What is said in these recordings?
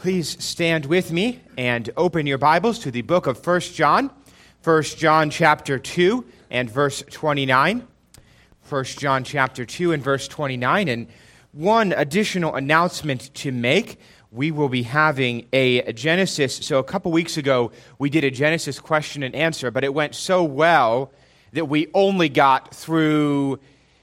Please stand with me and open your Bibles to the book of 1 John. 1 John chapter 2 and verse 29. 1 John chapter 2 and verse 29. And one additional announcement to make. We will be having a Genesis. So a couple weeks ago, we did a Genesis question and answer, but it went so well that we only got through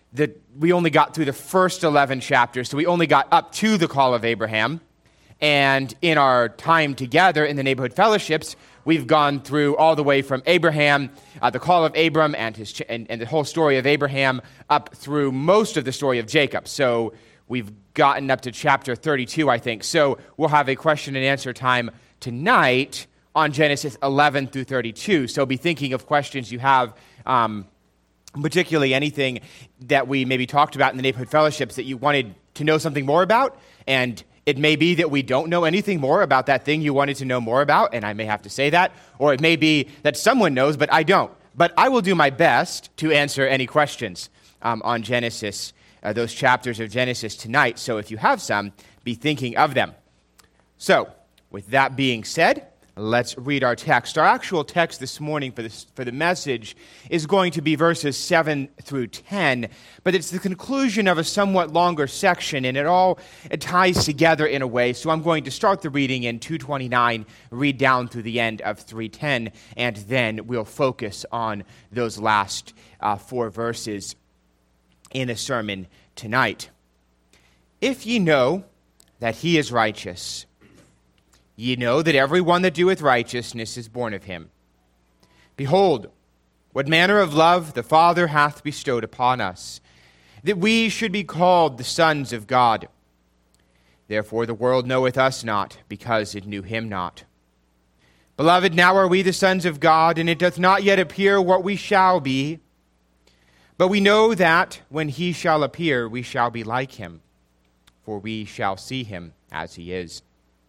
the first 11 chapters. So we only got up to the call of Abraham. And in our time together in the neighborhood fellowships, we've gone through all the way from Abraham, the call of Abram, and the whole story of Abraham, up through most of the story of Jacob. So we've gotten up to chapter 32, I think. So we'll have a question and answer time tonight on Genesis 11 through 32. So be thinking of questions you have, particularly anything that we maybe talked about in the neighborhood fellowships that you wanted to know something more about, and it may be that we don't know anything more about that thing you wanted to know more about, and I may have to say that, or it may be that someone knows, but I don't. But I will do my best to answer any questions on Genesis, those chapters of Genesis tonight. So if you have some, be thinking of them. So, with that being said, let's read our text. Our actual text this morning for the message is going to be verses 7 through 10, but it's the conclusion of a somewhat longer section, and it ties together in a way. So I'm going to start the reading in 2:29, read down through the end of 3:10, and then we'll focus on those last 4 verses in the sermon tonight. If ye know that he is righteous, ye know that every one that doeth righteousness is born of him. Behold, what manner of love the Father hath bestowed upon us, that we should be called the sons of God. Therefore the world knoweth us not, because it knew him not. Beloved, now are we the sons of God, and it doth not yet appear what we shall be. But we know that when he shall appear, we shall be like him, for we shall see him as he is.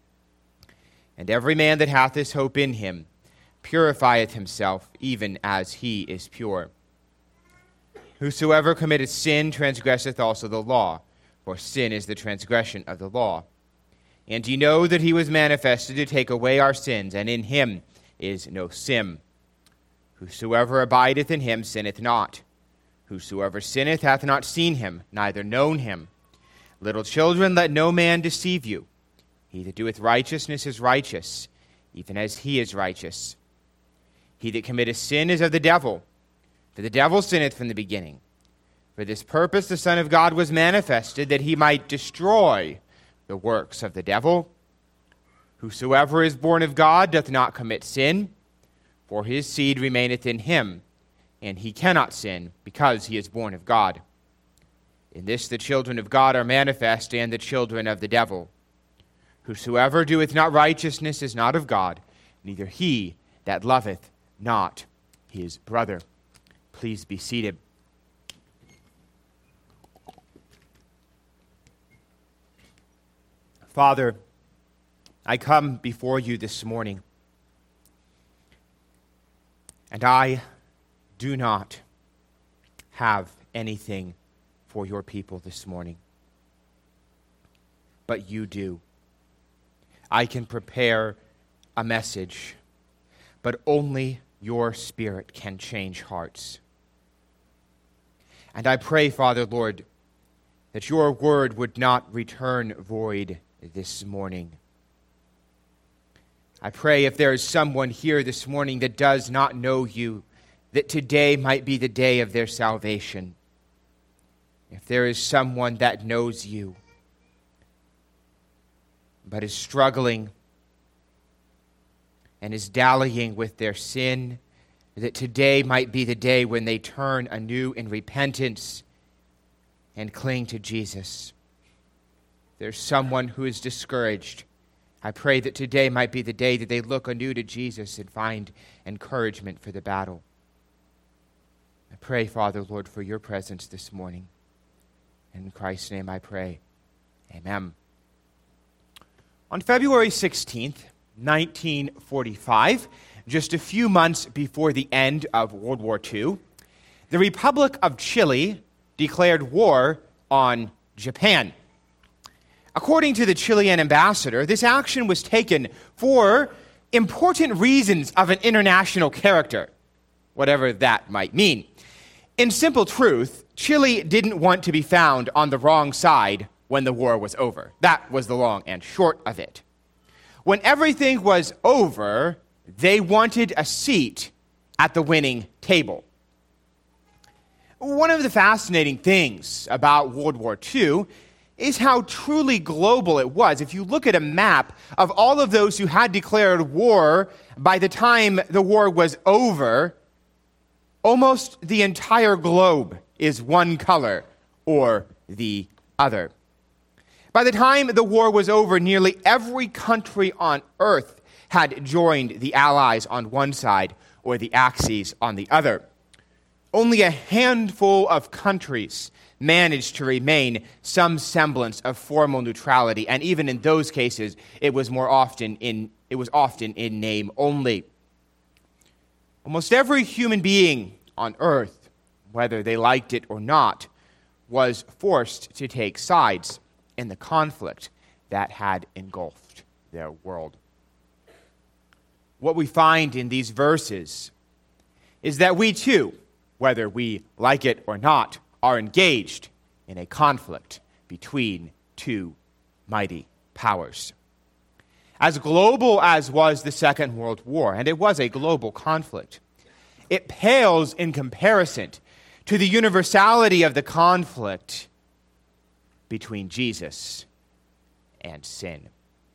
And every man that hath this hope in him purifieth himself, even as he is pure. Whosoever committeth sin transgresseth also the law, for sin is the transgression of the law. And ye know that he was manifested to take away our sins, and in him is no sin. Whosoever abideth in him sinneth not. Whosoever sinneth hath not seen him, neither known him. Little children, let no man deceive you. He that doeth righteousness is righteous, even as he is righteous. He that committeth sin is of the devil, for the devil sinneth from the beginning. For this purpose the Son of God was manifested, that he might destroy the works of the devil. Whosoever is born of God doth not commit sin, for his seed remaineth in him, and he cannot sin, because he is born of God. In this the children of God are manifest, and the children of the devil. Whosoever doeth not righteousness is not of God, neither he that loveth not his brother. Please be seated. Father, I come before you this morning, and I do not have anything for your people this morning, but you do. I can prepare a message, but only your Spirit can change hearts. And I pray, Father, Lord, that your word would not return void this morning. I pray if there is someone here this morning that does not know you, that today might be the day of their salvation. If there is someone that knows you, but is struggling and is dallying with their sin, that today might be the day when they turn anew in repentance and cling to Jesus. There's someone who is discouraged. I pray that today might be the day that they look anew to Jesus and find encouragement for the battle. I pray, Father, Lord, for your presence this morning. In Christ's name I pray. Amen. On February 16th, 1945, just a few months before the end of World War II, the Republic of Chile declared war on Japan. According to the Chilean ambassador, this action was taken for important reasons of an international character, whatever that might mean. In simple truth, Chile didn't want to be found on the wrong side when the war was over. That was the long and short of it. When everything was over, they wanted a seat at the winning table. One of the fascinating things about World War II is how truly global it was. If you look at a map of all of those who had declared war by the time the war was over, almost the entire globe is one color or the other. By the time the war was over, nearly every country on earth had joined the Allies on one side or the Axis on the other. Only a handful of countries managed to remain some semblance of formal neutrality, and even in those cases, it was often in name only. Almost every human being on earth, whether they liked it or not, was forced to take sides in the conflict that had engulfed their world. What we find in these verses is that we too, whether we like it or not, are engaged in a conflict between two mighty powers. As global as was the Second World War, and it was a global conflict, it pales in comparison to the universality of the conflict between Jesus and sin.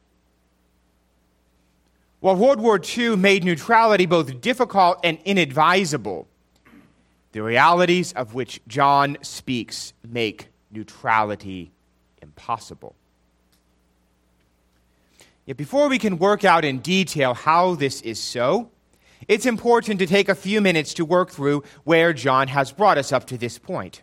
While World War II made neutrality both difficult and inadvisable, the realities of which John speaks make neutrality impossible. Yet before we can work out in detail how this is so, it's important to take a few minutes to work through where John has brought us up to this point.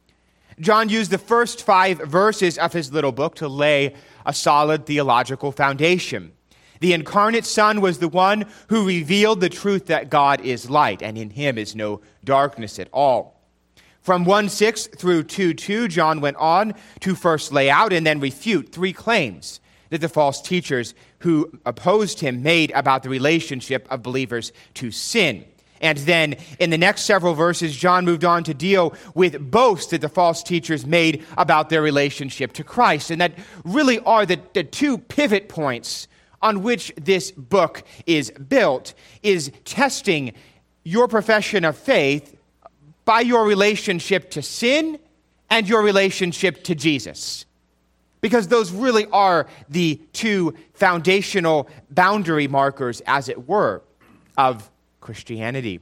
John used the first 5 verses of his little book to lay a solid theological foundation. The incarnate Son was the one who revealed the truth that God is light, and in him is no darkness at all. From 1:6 through 2:2, John went on to first lay out and then refute 3 claims that the false teachers who opposed him made about the relationship of believers to sin. And then in the next several verses, John moved on to deal with boasts that the false teachers made about their relationship to Christ. And that really are the 2 pivot points on which this book is built, is testing your profession of faith by your relationship to sin and your relationship to Jesus. Because those really are the 2 foundational boundary markers, as it were, of Christianity.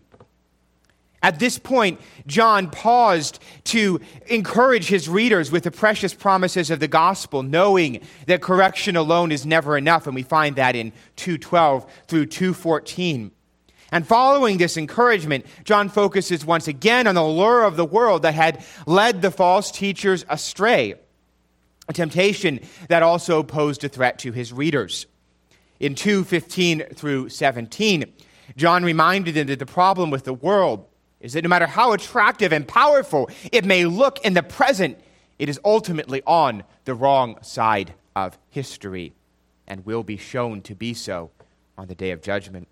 At this point, John paused to encourage his readers with the precious promises of the gospel, knowing that correction alone is never enough, and we find that in 2:12 through 2:14. And following this encouragement, John focuses once again on the lure of the world that had led the false teachers astray, a temptation that also posed a threat to his readers. In 2:15 through 17, John reminded them that the problem with the world is that no matter how attractive and powerful it may look in the present, it is ultimately on the wrong side of history and will be shown to be so on the day of judgment.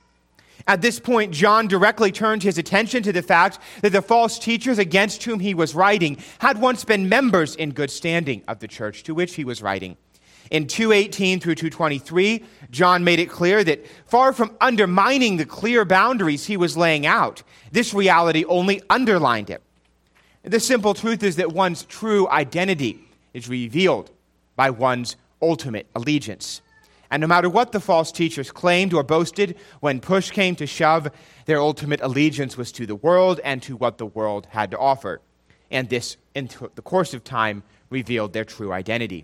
At this point, John directly turned his attention to the fact that the false teachers against whom he was writing had once been members in good standing of the church to which he was writing. In 2:18 through 2:23, John made it clear that far from undermining the clear boundaries he was laying out, this reality only underlined it. The simple truth is that one's true identity is revealed by one's ultimate allegiance. And no matter what the false teachers claimed or boasted, when push came to shove, their ultimate allegiance was to the world and to what the world had to offer. And this, in the course of time, revealed their true identity.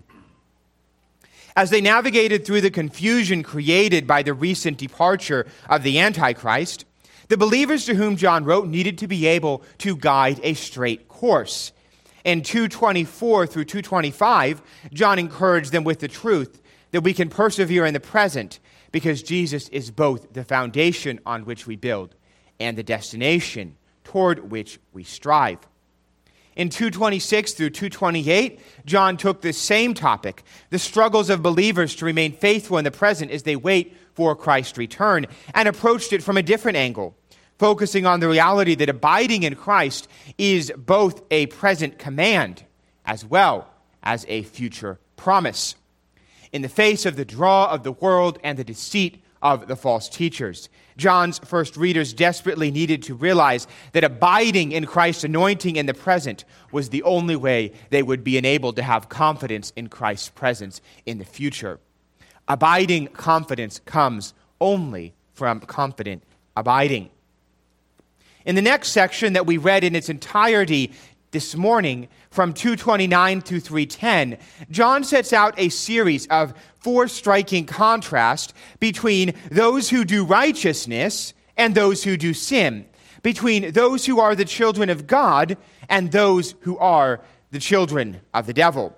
As they navigated through the confusion created by the recent departure of the Antichrist, the believers to whom John wrote needed to be able to guide a straight course. In 2:24 through 2:25, John encouraged them with the truth that we can persevere in the present because Jesus is both the foundation on which we build and the destination toward which we strive. In 2:26 through 2:28, John took this same topic, the struggles of believers to remain faithful in the present as they wait for Christ's return, and approached it from a different angle, focusing on the reality that abiding in Christ is both a present command as well as a future promise. In the face of the draw of the world and the deceit of the false teachers, John's first readers desperately needed to realize that abiding in Christ's anointing in the present was the only way they would be enabled to have confidence in Christ's presence in the future. Abiding confidence comes only from confident abiding. In the next section that we read in its entirety this morning, from 2:29 through 3:10, John sets out a series of 4 striking contrasts between those who do righteousness and those who do sin, between those who are the children of God and those who are the children of the devil.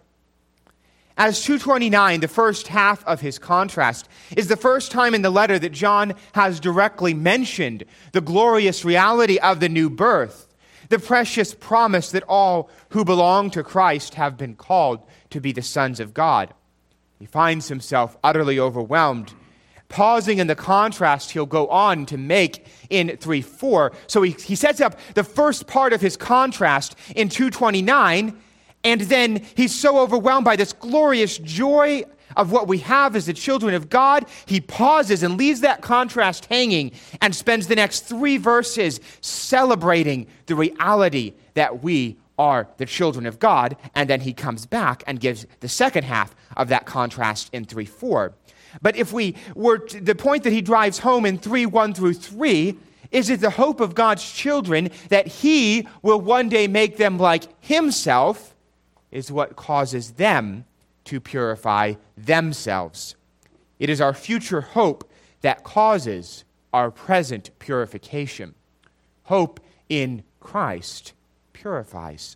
As 2:29, the first half of his contrast, is the first time in the letter that John has directly mentioned the glorious reality of the new birth, the precious promise that all who belong to Christ have been called to be the sons of God. He finds himself utterly overwhelmed. Pausing in the contrast he'll go on to make in 3:4. So he sets up the first part of his contrast in 2:29, and then he's so overwhelmed by this glorious joy of what we have as the children of God, he pauses and leaves that contrast hanging and spends the next 3 verses celebrating the reality that we are the children of God, and then he comes back and gives the second half of that contrast in 3:4. But if we were the point that he drives home in 3:1 through 3 is it the hope of God's children that he will one day make them like himself is what causes them to purify themselves. It is our future hope that causes our present purification. Hope in Christ purifies.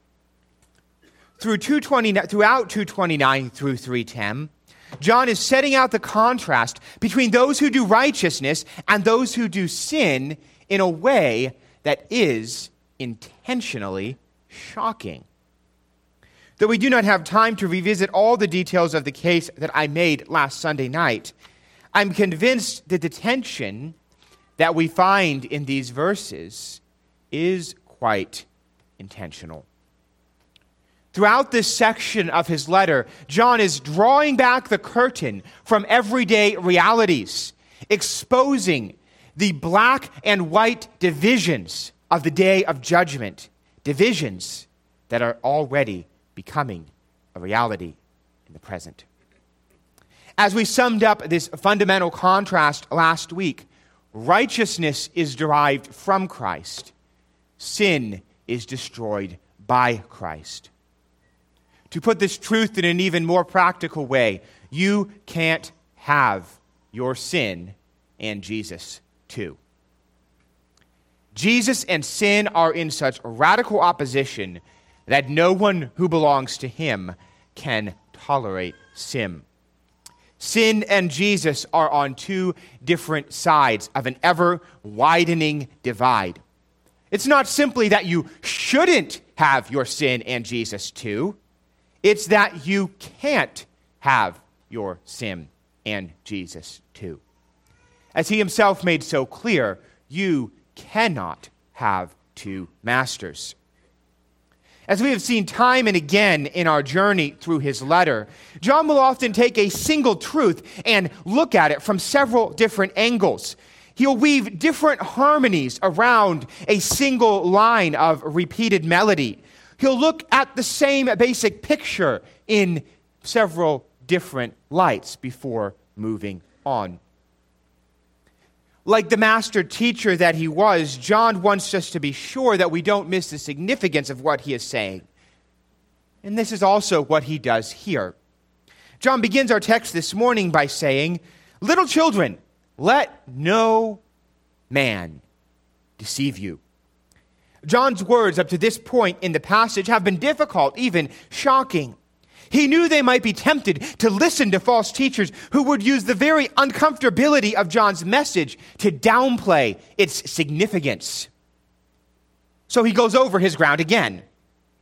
Throughout 2:29 through 3:10, John is setting out the contrast between those who do righteousness and those who do sin in a way that is intentionally shocking. Though we do not have time to revisit all the details of the case that I made last Sunday night, I'm convinced that the tension that we find in these verses is quite intentional. Throughout this section of his letter, John is drawing back the curtain from everyday realities, exposing the black and white divisions of the day of judgment, divisions that are already becoming a reality in the present. As we summed up this fundamental contrast last week, righteousness is derived from Christ. Sin is destroyed by Christ. To put this truth in an even more practical way, you can't have your sin and Jesus too. Jesus and sin are in such radical opposition that no one who belongs to him can tolerate sin. Sin and Jesus are on 2 different sides of an ever-widening divide. It's not simply that you shouldn't have your sin and Jesus too. It's that you can't have your sin and Jesus too. As he himself made so clear, you cannot have 2 masters. As we have seen time and again in our journey through his letter, John will often take a single truth and look at it from several different angles. He'll weave different harmonies around a single line of repeated melody. He'll look at the same basic picture in several different lights before moving on. Like the master teacher that he was, John wants us to be sure that we don't miss the significance of what he is saying. And this is also what he does here. John begins our text this morning by saying, "Little children, let no man deceive you." John's words up to this point in the passage have been difficult, even shocking. He knew they might be tempted to listen to false teachers who would use the very uncomfortability of John's message to downplay its significance. So he goes over his ground again.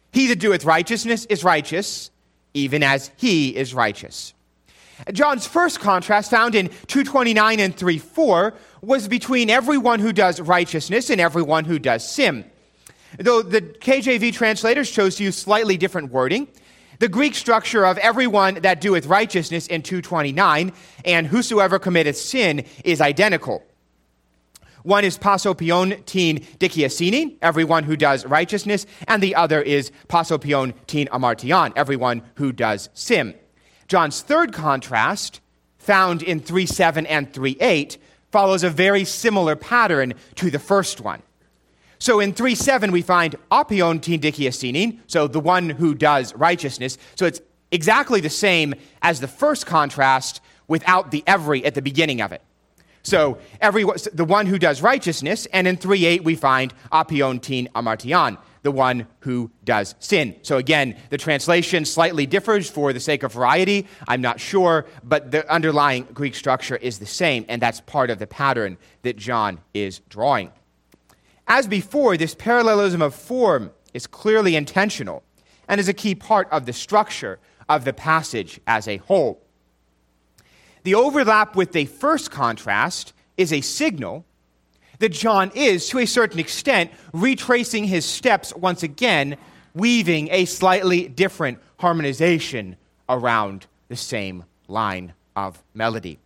He that doeth righteousness is righteous, even as he is righteous. John's first contrast, found in 2:29 and 3:4, was between everyone who does righteousness and everyone who does sin. Though the KJV translators chose to use slightly different wording, the Greek structure of everyone that doeth righteousness in 2:29 and whosoever committeth sin is identical. One is pasopion tin dikiasini, everyone who does righteousness, and the other is pasopion tin amartion, everyone who does sin. John's third contrast, found in 3:7 and 3:8, follows a very similar pattern to the first one. So in 3:7 we find apion tin dikiasini, so the one who does righteousness. So it's exactly the same as the first contrast without the every at the beginning of it. So the one who does righteousness, and in 3:8 we find apion tin amartion, the one who does sin. So again, the translation slightly differs for the sake of variety. I'm not sure, but the underlying Greek structure is the same, and that's part of the pattern that John is drawing. As before, this parallelism of form is clearly intentional and is a key part of the structure of the passage as a whole. The overlap with the first contrast is a signal that John is, to a certain extent, retracing his steps once again, weaving a slightly different harmonization around the same line of melody.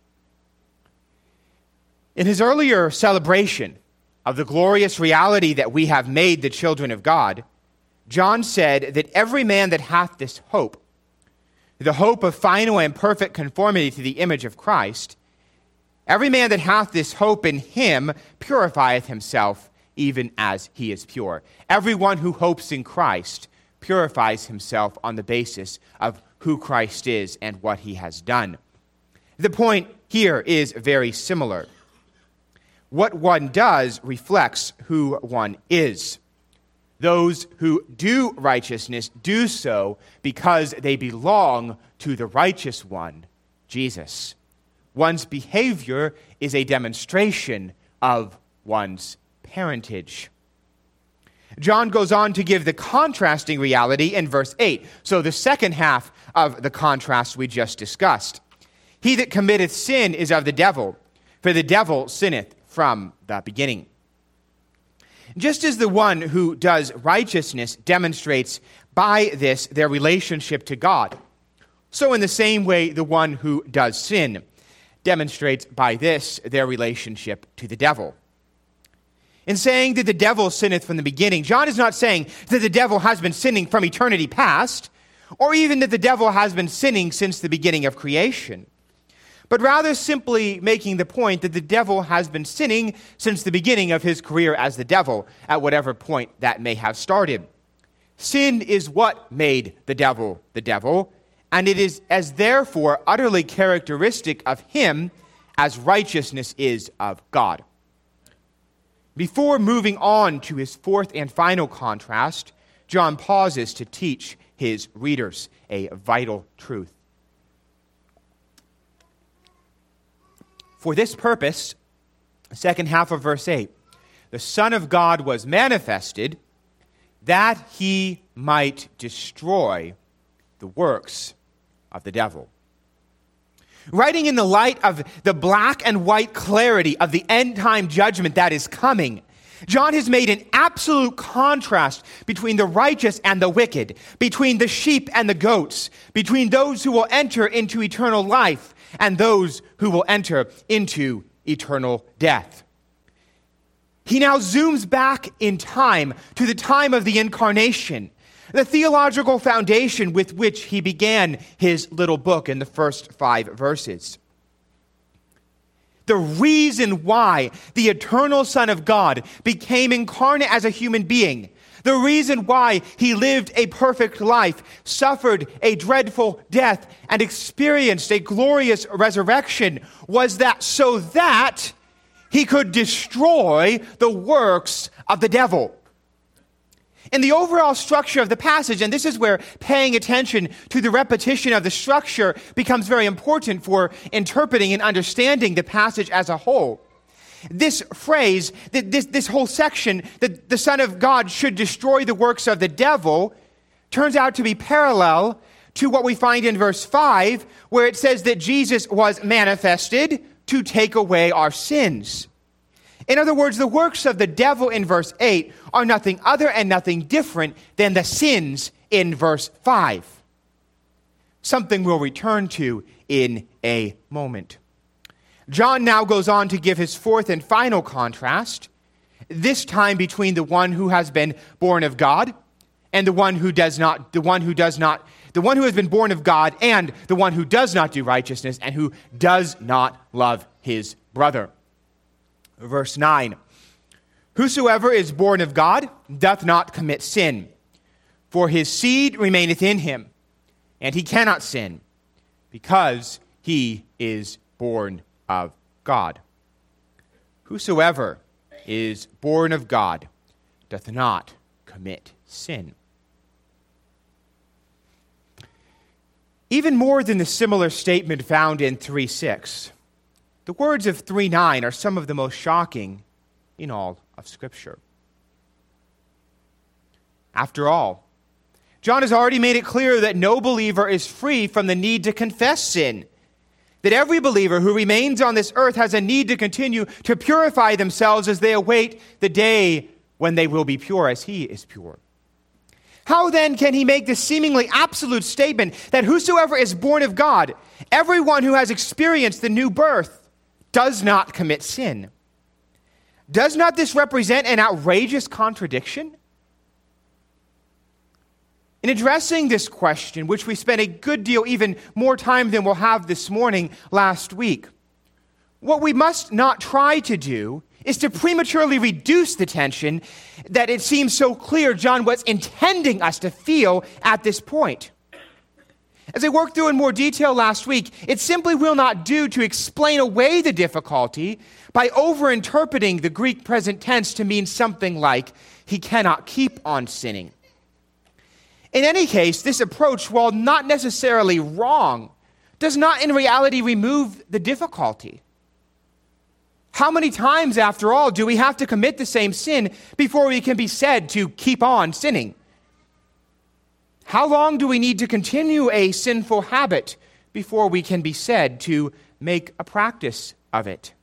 In his earlier celebration of the glorious reality that we have made the children of God, John said that every man that hath this hope, the hope of final and perfect conformity to the image of Christ, every man that hath this hope in him purifieth himself even as he is pure. Everyone who hopes in Christ purifies himself on the basis of who Christ is and what he has done. The point here is very similar. What one does reflects who one is. Those who do righteousness do so because they belong to the righteous one, Jesus. One's behavior is a demonstration of one's parentage. John goes on to give the contrasting reality in verse 8. So the second half of the contrast we just discussed. He that committeth sin is of the devil, for the devil sinneth from the beginning. Just as the one who does righteousness demonstrates by this their relationship to God, so in the same way the one who does sin demonstrates by this their relationship to the devil. In saying that the devil sinneth from the beginning, John is not saying that the devil has been sinning from eternity past, or even that the devil has been sinning since the beginning of creation, but rather simply making the point that the devil has been sinning since the beginning of his career as the devil, at whatever point that may have started. Sin is what made the devil, and it is as therefore utterly characteristic of him as righteousness is of God. Before moving on to his fourth and final contrast, John pauses to teach his readers a vital truth. For this purpose, the second half of verse 8, the Son of God was manifested that he might destroy the works of the devil. Writing in the light of the black and white clarity of the end-time judgment that is coming, John has made an absolute contrast between the righteous and the wicked, between the sheep and the goats, between those who will enter into eternal life and those who will enter into eternal death. He now zooms back in time to the time of the incarnation, the theological foundation with which he began his little book in the first 5 verses. The reason why the eternal Son of God became incarnate as a human being, the reason why he lived a perfect life, suffered a dreadful death, and experienced a glorious resurrection was that so that he could destroy the works of the devil. In the overall structure of the passage, and this is where paying attention to the repetition of the structure becomes very important for interpreting and understanding the passage as a whole. This phrase, this whole section, that the Son of God should destroy the works of the devil, turns out to be parallel to what we find in verse 5, where it says that Jesus was manifested to take away our sins. In other words, the works of the devil in verse 8 are nothing other and nothing different than the sins in verse 5. Something we'll return to in a moment. John now goes on to give his fourth and final contrast, this time between the one who has been born of God and the one who has been born of God and the one who does not do righteousness and who does not love his brother. Verse 9, whosoever is born of God doth not commit sin, for his seed remaineth in him, and he cannot sin, because he is born of God. Whosoever is born of God doth not commit sin. Even more than the similar statement found in 3:6, the words of 3:9 are some of the most shocking in all of Scripture. After all, John has already made it clear that no believer is free from the need to confess sin, that every believer who remains on this earth has a need to continue to purify themselves as they await the day when they will be pure as he is pure. How then can he make this seemingly absolute statement that whosoever is born of God, everyone who has experienced the new birth, does not commit sin? Does not this represent an outrageous contradiction? In addressing this question, which we spent a good deal, even more time than we'll have this morning last week, what we must not try to do is to prematurely reduce the tension that it seems so clear John was intending us to feel at this point. As I worked through in more detail last week, it simply will not do to explain away the difficulty by overinterpreting the Greek present tense to mean something like, he cannot keep on sinning. In any case, this approach, while not necessarily wrong, does not in reality remove the difficulty. How many times, after all, do we have to commit the same sin before we can be said to keep on sinning? How long do we need to continue a sinful habit before we can be said to make a practice of it?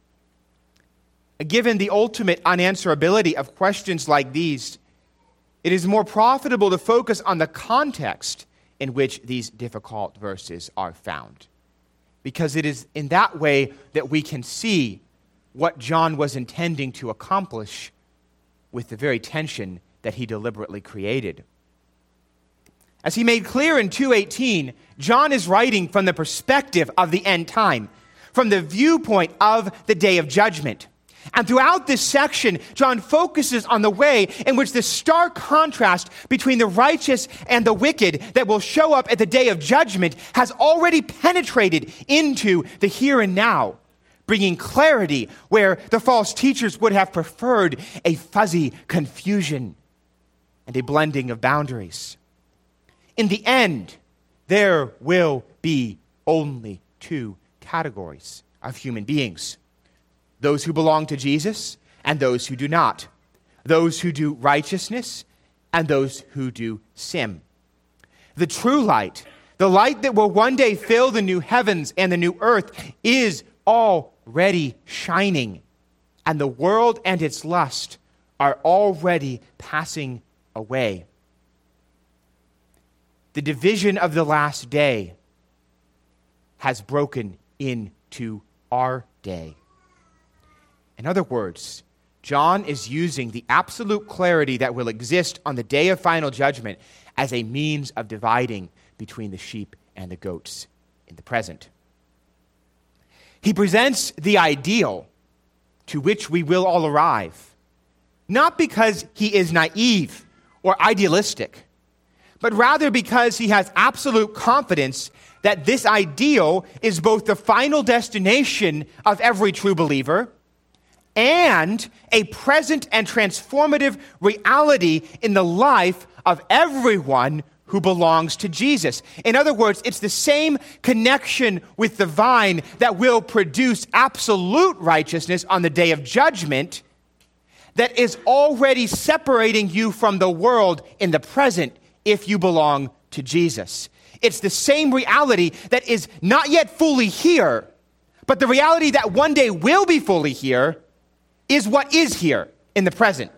Given the ultimate unanswerability of questions like these, it is more profitable to focus on the context in which these difficult verses are found, because it is in that way that we can see what John was intending to accomplish with the very tension that he deliberately created. As he made clear in 2:18, John is writing from the perspective of the end time, from the viewpoint of the day of judgment. And throughout this section, John focuses on the way in which the stark contrast between the righteous and the wicked that will show up at the day of judgment has already penetrated into the here and now, bringing clarity where the false teachers would have preferred a fuzzy confusion and a blending of boundaries. In the end, there will be only two categories of human beings: those who belong to Jesus and those who do not, those who do righteousness and those who do sin. The true light, the light that will one day fill the new heavens and the new earth, is already shining, and the world and its lust are already passing away. The division of the last day has broken into our day. In other words, John is using the absolute clarity that will exist on the day of final judgment as a means of dividing between the sheep and the goats in the present. He presents the ideal to which we will all arrive, not because he is naive or idealistic, but rather because he has absolute confidence that this ideal is both the final destination of every true believer and a present and transformative reality in the life of everyone who belongs to Jesus. In other words, it's the same connection with the vine that will produce absolute righteousness on the day of judgment that is already separating you from the world in the present if you belong to Jesus. It's the same reality that is not yet fully here, but the reality that one day will be fully here is what is here in the present.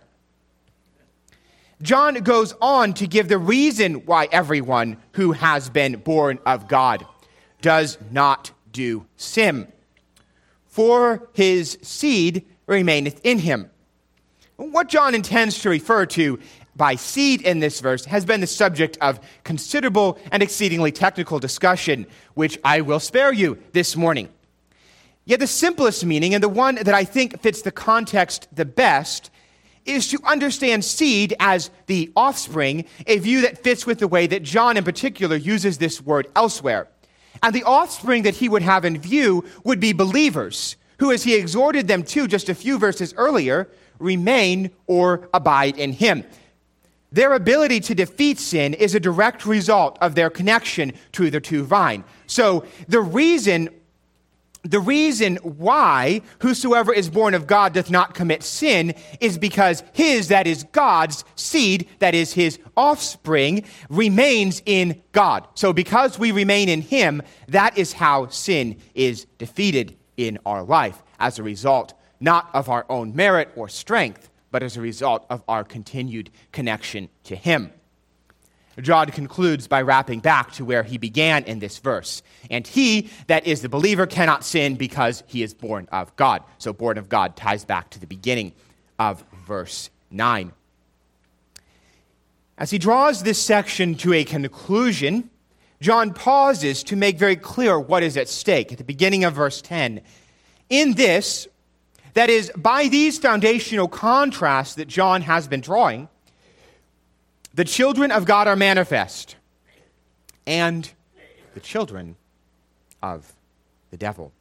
John goes on to give the reason why everyone who has been born of God does not do sin. For his seed remaineth in him. What John intends to refer to by seed in this verse has been the subject of considerable and exceedingly technical discussion, which I will spare you this morning. Yet the simplest meaning, and the one that I think fits the context the best, is to understand seed as the offspring, a view that fits with the way that John in particular uses this word elsewhere. And the offspring that he would have in view would be believers, who, as he exhorted them to just a few verses earlier, remain or abide in him. Their ability to defeat sin is a direct result of their connection to the true vine. So the reason why whosoever is born of God doth not commit sin is because his, that is God's, seed, that is his offspring, remains in God. So because we remain in him, that is how sin is defeated in our life, as a result not of our own merit or strength, but as a result of our continued connection to him. John concludes by wrapping back to where he began in this verse. And he, that is the believer, cannot sin because he is born of God. So born of God ties back to the beginning of verse 9. As he draws this section to a conclusion, John pauses to make very clear what is at stake. At the beginning of verse 10, in this, that is, by these foundational contrasts that John has been drawing, the children of God are manifest, and the children of the devil.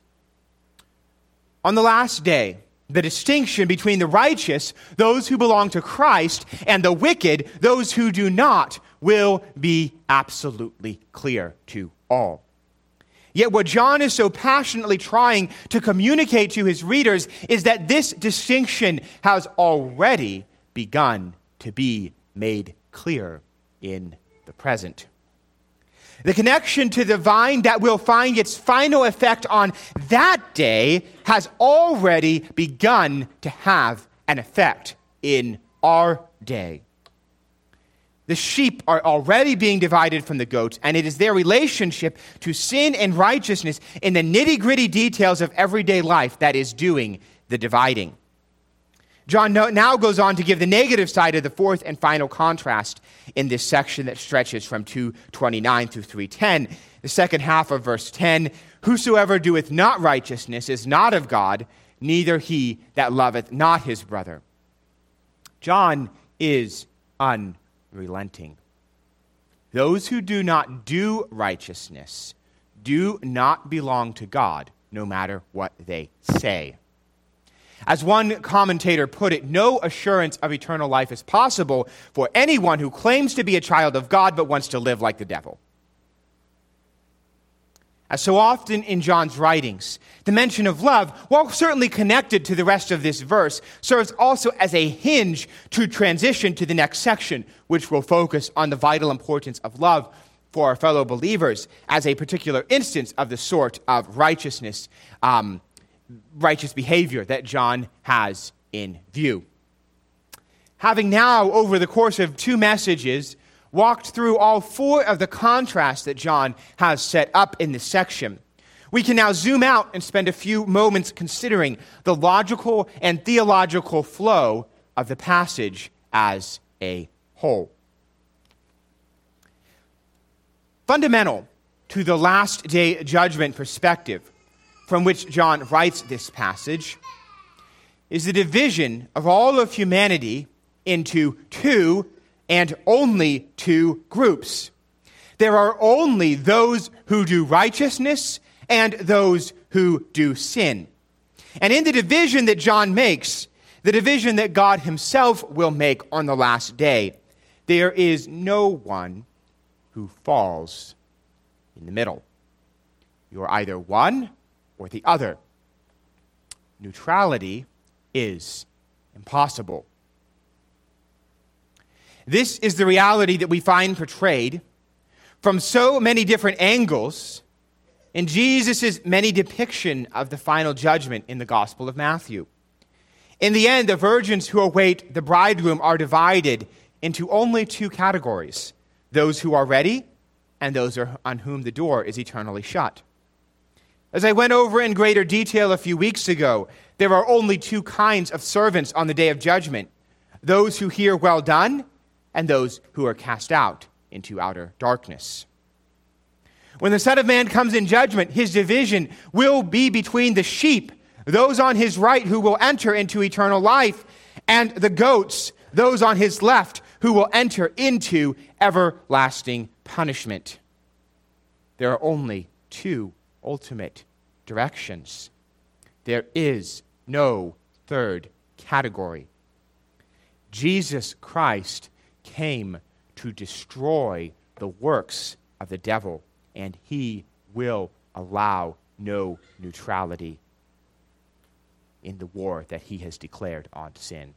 On the last day, the distinction between the righteous, those who belong to Christ, and the wicked, those who do not, will be absolutely clear to all. Yet what John is so passionately trying to communicate to his readers is that this distinction has already begun to be made clear in the present. The connection to the vine that will find its final effect on that day has already begun to have an effect in our day. The sheep are already being divided from the goats, and it is their relationship to sin and righteousness in the nitty-gritty details of everyday life that is doing the dividing. John now goes on to give the negative side of the fourth and final contrast in this section that stretches from 2:29 through 3:10. The second half of verse 10, whosoever doeth not righteousness is not of God, neither he that loveth not his brother. John is unrelenting. Those who do not do righteousness do not belong to God, no matter what they say. As one commentator put it, no assurance of eternal life is possible for anyone who claims to be a child of God but wants to live like the devil. As so often in John's writings, the mention of love, while certainly connected to the rest of this verse, serves also as a hinge to transition to the next section, which will focus on the vital importance of love for our fellow believers as a particular instance of the sort of righteous behavior that John has in view. Having now, over the course of two messages, walked through all four of the contrasts that John has set up in this section, we can now zoom out and spend a few moments considering the logical and theological flow of the passage as a whole. Fundamental to the last day judgment perspective from which John writes this passage is the division of all of humanity into two and only two groups. There are only those who do righteousness and those who do sin. And in the division that John makes, the division that God himself will make on the last day, there is no one who falls in the middle. You are either one or the other. Neutrality is impossible. This is the reality that we find portrayed from so many different angles in Jesus' many depiction of the final judgment in the Gospel of Matthew. In the end, the virgins who await the bridegroom are divided into only two categories: those who are ready and those on whom the door is eternally shut. As I went over in greater detail a few weeks ago, there are only two kinds of servants on the day of judgment: those who hear "well done" and those who are cast out into outer darkness. When the Son of Man comes in judgment, his division will be between the sheep, those on his right who will enter into eternal life, and the goats, those on his left who will enter into everlasting punishment. There are only two ultimate directions. There is no third category. Jesus Christ came to destroy the works of the devil, and he will allow no neutrality in the war that he has declared on sin.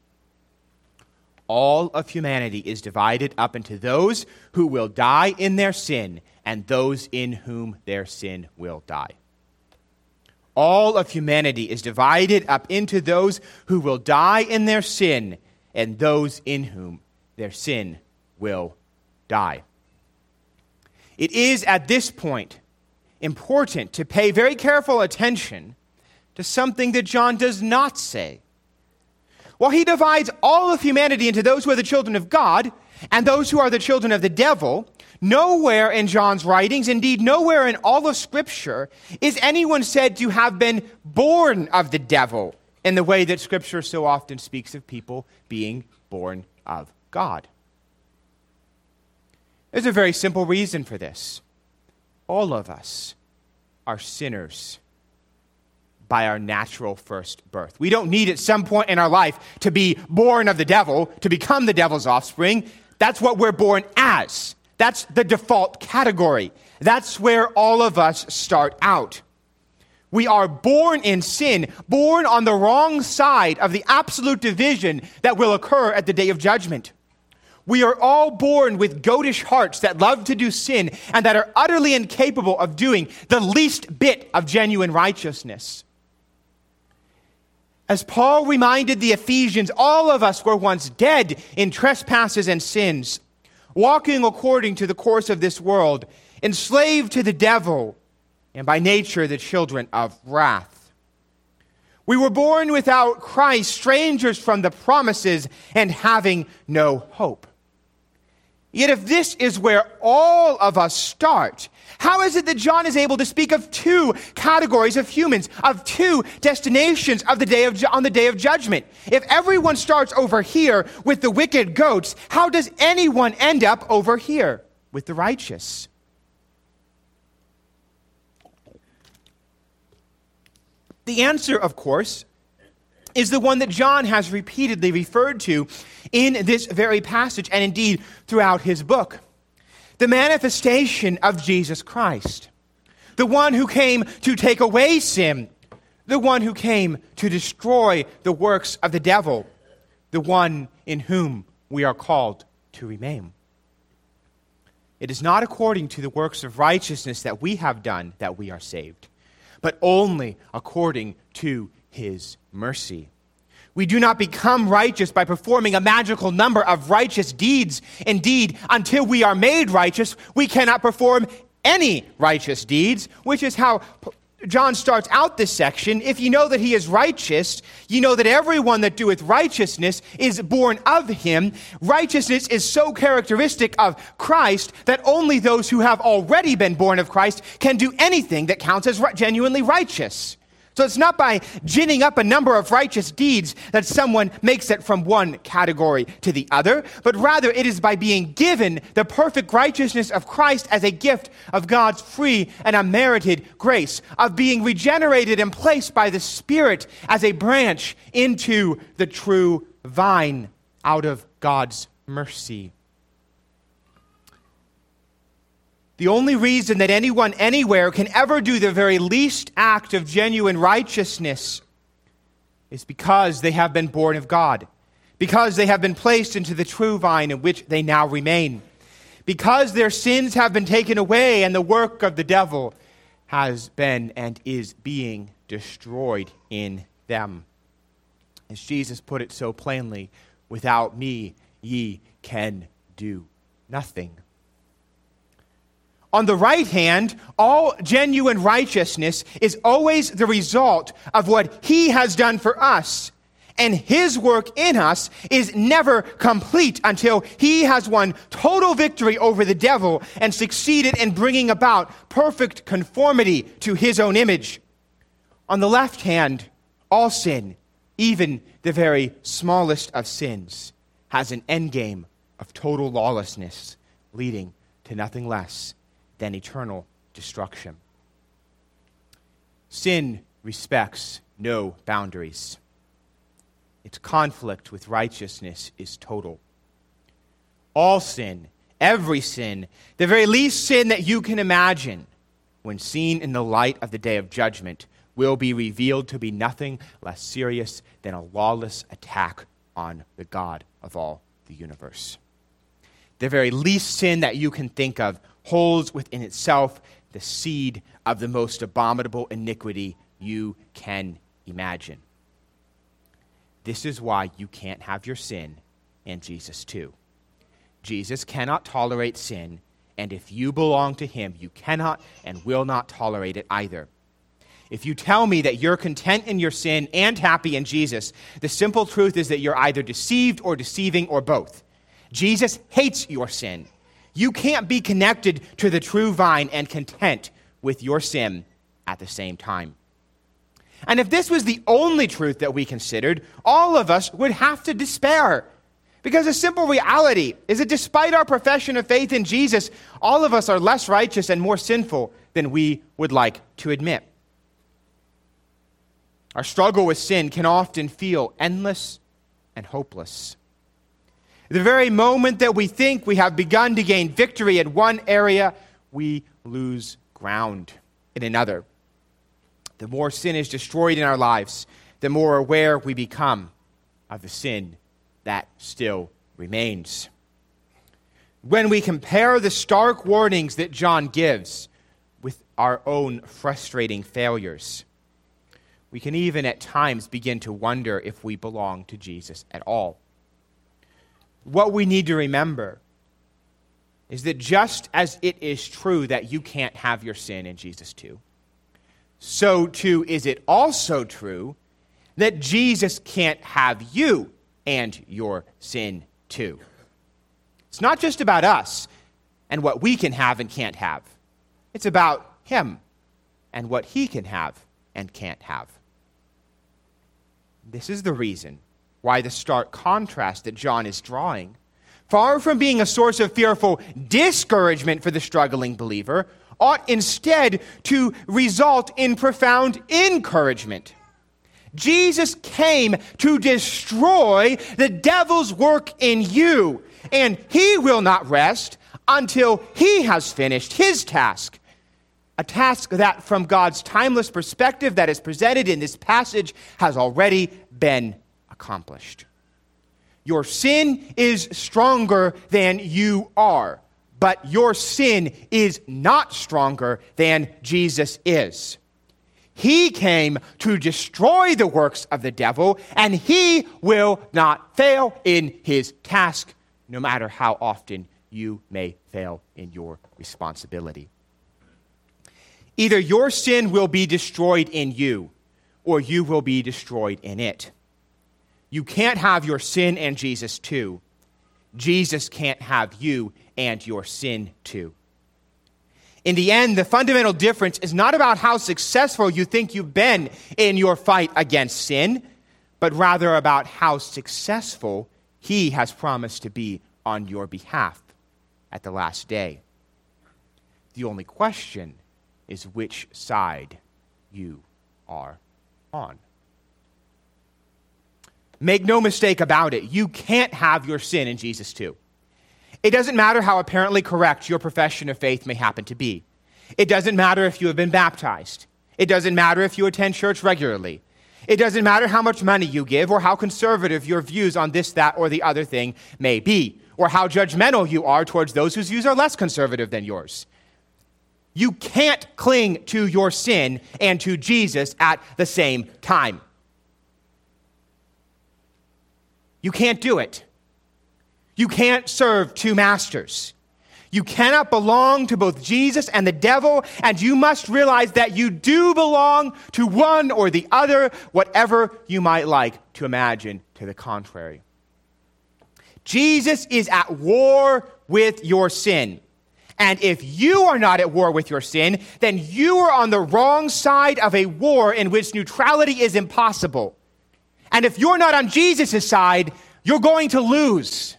All of humanity is divided up into those who will die in their sin and those in whom their sin will die. All of humanity is divided up into those who will die in their sin and those in whom their sin will die. It is at this point important to pay very careful attention to something that John does not say. While he divides all of humanity into those who are the children of God and those who are the children of the devil, nowhere in John's writings, indeed nowhere in all of Scripture, is anyone said to have been born of the devil in the way that Scripture so often speaks of people being born of God. There's a very simple reason for this. All of us are sinners by our natural first birth. We don't need at some point in our life to be born of the devil, to become the devil's offspring. That's what we're born as. That's the default category. That's where all of us start out. We are born in sin, born on the wrong side of the absolute division that will occur at the day of judgment. We are all born with goatish hearts that love to do sin and that are utterly incapable of doing the least bit of genuine righteousness. As Paul reminded the Ephesians, all of us were once dead in trespasses and sins, walking according to the course of this world, enslaved to the devil, and by nature the children of wrath. We were born without Christ, strangers from the promises, and having no hope. Yet if this is where all of us start, how is it that John is able to speak of two categories of humans, of two destinations of on the day of judgment? If everyone starts over here with the wicked goats, how does anyone end up over here with the righteous? The answer, of course, is the one that John has repeatedly referred to in this very passage and indeed throughout his book. The manifestation of Jesus Christ, the one who came to take away sin, the one who came to destroy the works of the devil, the one in whom we are called to remain. It is not according to the works of righteousness that we have done that we are saved, but only according to his mercy. We do not become righteous by performing a magical number of righteous deeds. Indeed, until we are made righteous, we cannot perform any righteous deeds, which is how John starts out this section. If you know that he is righteous, you know that everyone that doeth righteousness is born of him. Righteousness is so characteristic of Christ that only those who have already been born of Christ can do anything that counts as genuinely righteous. So it's not by ginning up a number of righteous deeds that someone makes it from one category to the other, but rather it is by being given the perfect righteousness of Christ as a gift of God's free and unmerited grace, of being regenerated and placed by the Spirit as a branch into the true vine out of God's mercy. The only reason that anyone anywhere can ever do the very least act of genuine righteousness is because they have been born of God. because they have been placed into the true vine in which they now remain, because their sins have been taken away and the work of the devil has been and is being destroyed in them. As Jesus put it so plainly, without me ye can do nothing. On the right hand, all genuine righteousness is always the result of what he has done for us. And his work in us is never complete until he has won total victory over the devil and succeeded in bringing about perfect conformity to his own image. On the left hand, all sin, even the very smallest of sins, has an endgame of total lawlessness, leading to nothing less than eternal destruction. Sin respects no boundaries. Its conflict with righteousness is total. All sin, every sin, the very least sin that you can imagine, when seen in the light of the day of judgment, will be revealed to be nothing less serious than a lawless attack on the God of all the universe. The very least sin that you can think of holds within itself the seed of the most abominable iniquity you can imagine. This is why you can't have your sin and Jesus too. Jesus cannot tolerate sin, and if you belong to him, you cannot and will not tolerate it either. If you tell me that you're content in your sin and happy in Jesus, the simple truth is that you're either deceived or deceiving or both. Jesus hates your sin. You can't be connected to the true vine and content with your sin at the same time. And if this was the only truth that we considered, all of us would have to despair. Because the simple reality is that despite our profession of faith in Jesus, all of us are less righteous and more sinful than we would like to admit. Our struggle with sin can often feel endless and hopeless. The very moment that we think we have begun to gain victory in one area, we lose ground in another. The more sin is destroyed in our lives, the more aware we become of the sin that still remains. When we compare the stark warnings that John gives with our own frustrating failures, we can even at times begin to wonder if we belong to Jesus at all. What we need to remember is that just as it is true that you can't have your sin in Jesus too, so too is it also true that Jesus can't have you and your sin too. It's not just about us and what we can have and can't have. It's about him and what he can have and can't have. This is the reason why the stark contrast that John is drawing, far from being a source of fearful discouragement for the struggling believer, ought instead to result in profound encouragement. Jesus came to destroy the devil's work in you, and he will not rest until he has finished his task. A task that, from God's timeless perspective that is presented in this passage, has already been accomplished. Your sin is stronger than you are, but your sin is not stronger than Jesus is. He came to destroy the works of the devil, and he will not fail in his task, no matter how often you may fail in your responsibility. Either your sin will be destroyed in you, or you will be destroyed in it. You can't have your sin and Jesus too. Jesus can't have you and your sin too. In the end, the fundamental difference is not about how successful you think you've been in your fight against sin, but rather about how successful he has promised to be on your behalf at the last day. The only question is which side you are on. Make no mistake about it, you can't have your sin in Jesus too. It doesn't matter how apparently correct your profession of faith may happen to be. It doesn't matter if you have been baptized. It doesn't matter if you attend church regularly. It doesn't matter how much money you give or how conservative your views on this, that, or the other thing may be, or how judgmental you are towards those whose views are less conservative than yours. You can't cling to your sin and to Jesus at the same time. You can't do it. You can't serve two masters. You cannot belong to both Jesus and the devil, and you must realize that you do belong to one or the other, whatever you might like to imagine to the contrary. Jesus is at war with your sin. And if you are not at war with your sin, then you are on the wrong side of a war in which neutrality is impossible. And if you're not on Jesus' side, you're going to lose.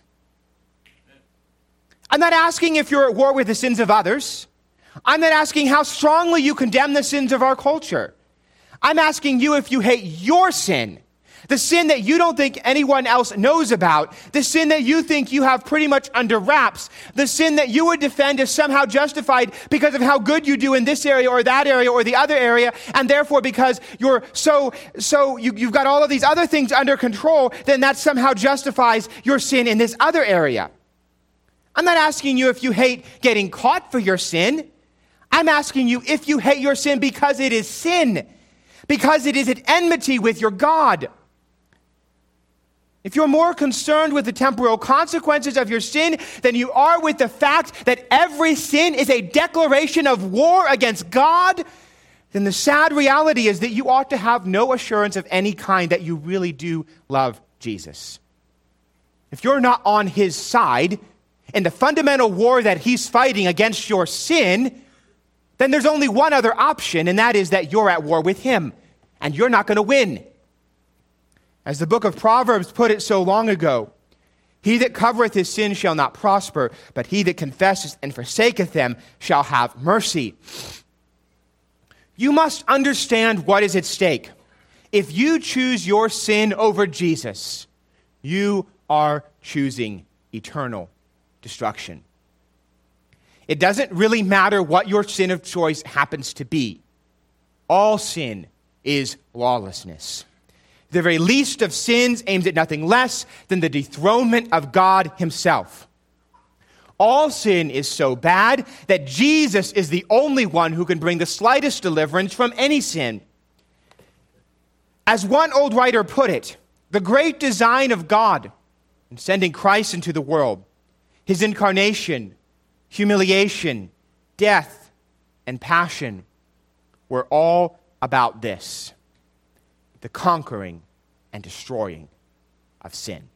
I'm not asking if you're at war with the sins of others. I'm not asking how strongly you condemn the sins of our culture. I'm asking you if you hate your sin, the sin that you don't think anyone else knows about, the sin that you think you have pretty much under wraps, the sin that you would defend as somehow justified because of how good you do in this area or that area or the other area, and therefore because you're you've got all of these other things under control, then that somehow justifies your sin in this other area. I'm not asking you if you hate getting caught for your sin. I'm asking you if you hate your sin because it is sin, because it is at enmity with your God. If you're more concerned with the temporal consequences of your sin than you are with the fact that every sin is a declaration of war against God, then the sad reality is that you ought to have no assurance of any kind that you really do love Jesus. If you're not on his side in the fundamental war that he's fighting against your sin, then there's only one other option, and that is that you're at war with him, and you're not going to win. As the book of Proverbs put it so long ago, he that covereth his sin shall not prosper, but he that confesseth and forsaketh them shall have mercy. You must understand what is at stake. If you choose your sin over Jesus, you are choosing eternal destruction. It doesn't really matter what your sin of choice happens to be. All sin is lawlessness. The very least of sins aims at nothing less than the dethronement of God himself. All sin is so bad that Jesus is the only one who can bring the slightest deliverance from any sin. As one old writer put it, the great design of God in sending Christ into the world, his incarnation, humiliation, death, and passion were all about this: the conquering and destroying of sin.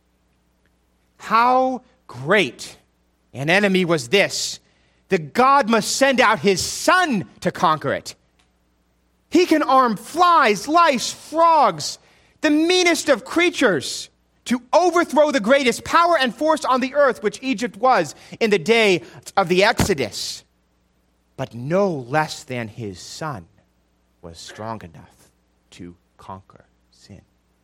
How great an enemy was this that God must send out his Son to conquer it. He can arm flies, lice, frogs, the meanest of creatures, to overthrow the greatest power and force on the earth, which Egypt was in the day of the Exodus. But no less than his Son was strong enough to conquer sin.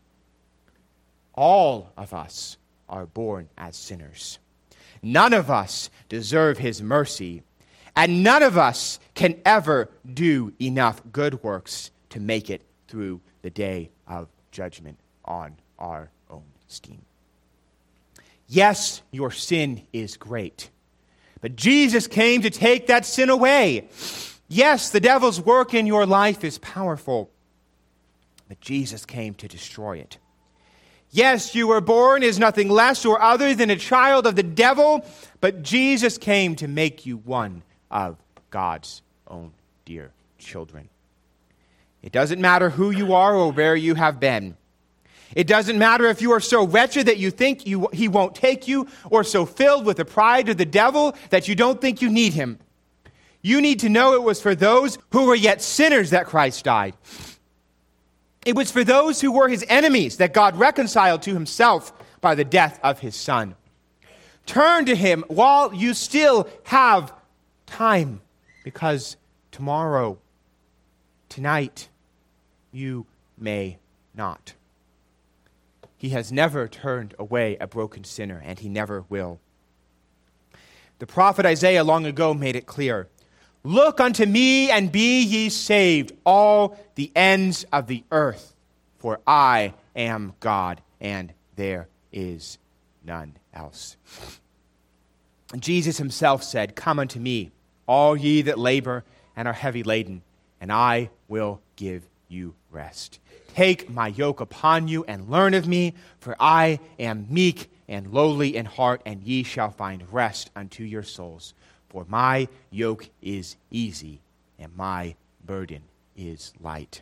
All of us are born as sinners. None of us deserve his mercy, and none of us can ever do enough good works to make it through the day of judgment on our own steam. Yes, your sin is great, but Jesus came to take that sin away. Yes, the devil's work in your life is powerful, but Jesus came to destroy it. Yes, you were born as nothing less or other than a child of the devil, but Jesus came to make you one of God's own dear children. It doesn't matter who you are or where you have been. It doesn't matter if you are so wretched that you think he won't take you, or so filled with the pride of the devil that you don't think you need him. You need to know it was for those who were yet sinners that Christ died. It was for those who were his enemies that God reconciled to himself by the death of his Son. Turn to him while you still have time, because tomorrow, tonight, you may not. He has never turned away a broken sinner, and he never will. The prophet Isaiah long ago made it clear: "Look unto me and be ye saved, all the ends of the earth, for I am God, and there is none else. Jesus himself said, "Come unto me, all ye that labor and are heavy laden, and I will give you rest. Take my yoke upon you and learn of me, for I am meek and lowly in heart, and ye shall find rest unto your souls. For my yoke is easy, and my burden is light."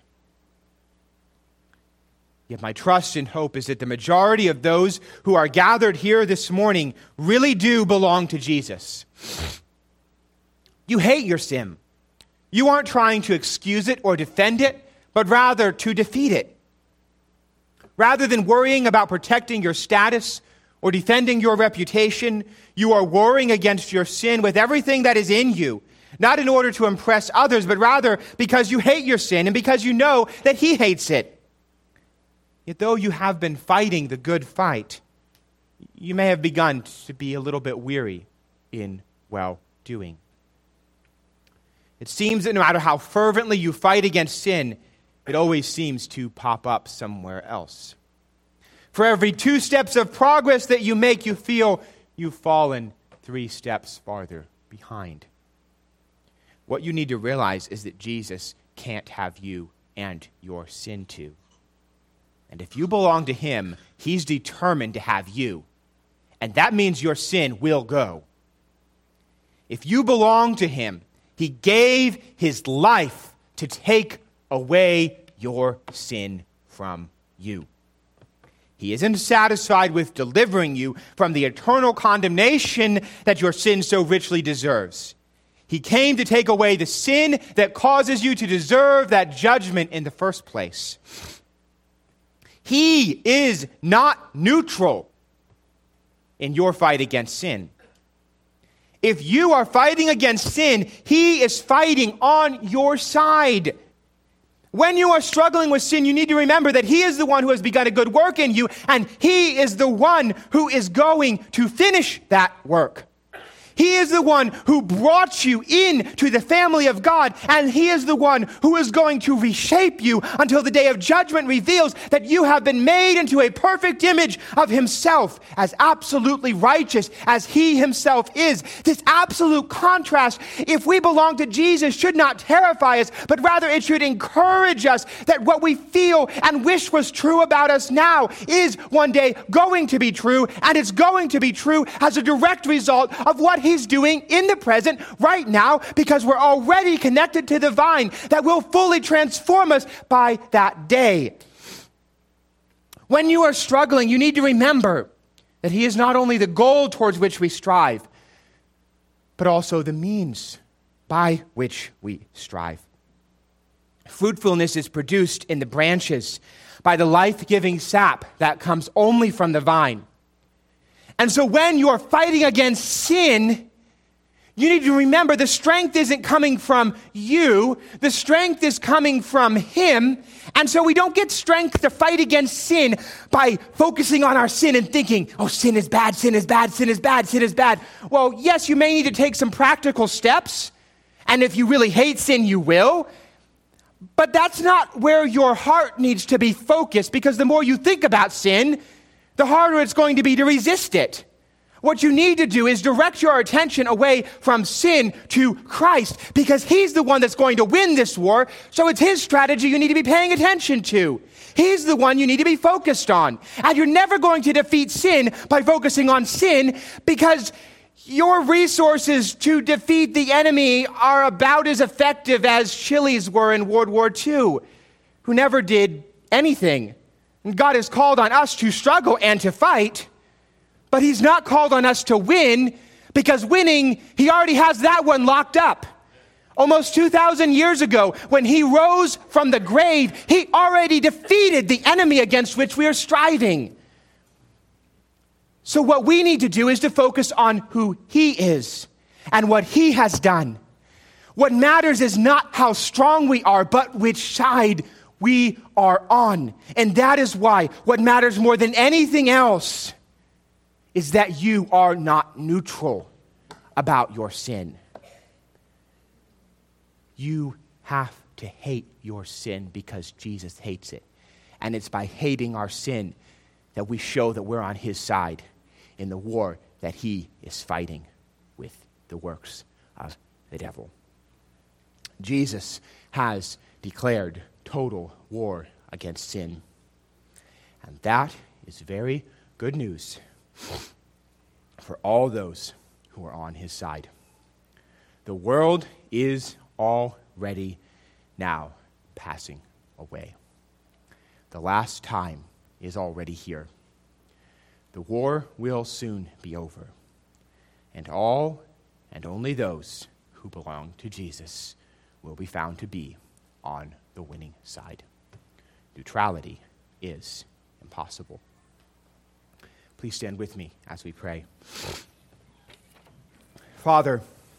Yet my trust and hope is that the majority of those who are gathered here this morning really do belong to Jesus. You hate your sin. You aren't trying to excuse it or defend it, but rather to defeat it. Rather than worrying about protecting your status or defending your reputation, you are warring against your sin with everything that is in you, not in order to impress others, but rather because you hate your sin and because you know that He hates it. Yet though you have been fighting the good fight, you may have begun to be a little bit weary in well-doing. It seems that no matter how fervently you fight against sin, it always seems to pop up somewhere else. For every 2 steps of progress that you make, you feel you've fallen 3 steps farther behind. What you need to realize is that Jesus can't have you and your sin too. And if you belong to Him, He's determined to have you. And that means your sin will go. If you belong to Him, He gave His life to take away your sin from you. He isn't satisfied with delivering you from the eternal condemnation that your sin so richly deserves. He came to take away the sin that causes you to deserve that judgment in the first place. He is not neutral in your fight against sin. If you are fighting against sin, He is fighting on your side. When you are struggling with sin, you need to remember that He is the one who has begun a good work in you, and He is the one who is going to finish that work. He is the one who brought you into the family of God, and He is the one who is going to reshape you until the day of judgment reveals that you have been made into a perfect image of Himself, as absolutely righteous as He Himself is. This absolute contrast, if we belong to Jesus, should not terrify us, but rather it should encourage us that what we feel and wish was true about us now is one day going to be true, and it's going to be true as a direct result of what He's doing in the present right now, because we're already connected to the vine that will fully transform us by that day. When you are struggling, you need to remember that He is not only the goal towards which we strive, but also the means by which we strive. Fruitfulness is produced in the branches by the life-giving sap that comes only from the vine. And so when you are fighting against sin, you need to remember the strength isn't coming from you. The strength is coming from Him. And so we don't get strength to fight against sin by focusing on our sin and thinking, oh, sin is bad, sin is bad, sin is bad, sin is bad. Well, yes, you may need to take some practical steps. And if you really hate sin, you will. But that's not where your heart needs to be focused, because the more you think about sin, the harder it's going to be to resist it. What you need to do is direct your attention away from sin to Christ, because He's the one that's going to win this war. So it's His strategy you need to be paying attention to. He's the one you need to be focused on. And you're never going to defeat sin by focusing on sin, because your resources to defeat the enemy are about as effective as Chile's were in World War II, who never did anything. And God has called on us to struggle and to fight, but He's not called on us to win, because winning, He already has that one locked up. Almost 2,000 years ago, when He rose from the grave, He already defeated the enemy against which we are striving. So what we need to do is to focus on who He is and what He has done. What matters is not how strong we are, but which side we are on. And that is why what matters more than anything else is that you are not neutral about your sin. You have to hate your sin because Jesus hates it. And it's by hating our sin that we show that we're on his side in the war that he is fighting with the works of the devil. Jesus has declared total war against sin. And that is very good news for all those who are on his side. The world is already now passing away. The last time is already here. The war will soon be over. And all and only those who belong to Jesus will be found to be on the winning side. Neutrality is impossible. Please stand with me as we pray. Father,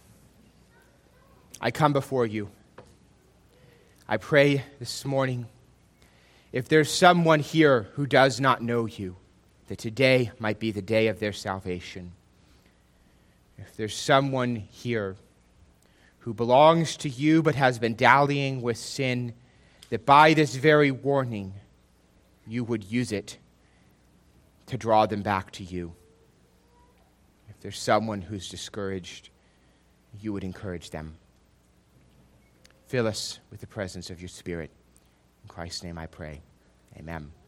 I come before you. I pray this morning, if there's someone here who does not know you, that today might be the day of their salvation. If there's someone here who belongs to you but has been dallying with sin, that by this very warning, you would use it to draw them back to you. If there's someone who's discouraged, you would encourage them. Fill us with the presence of your Spirit. In Christ's name I pray. Amen.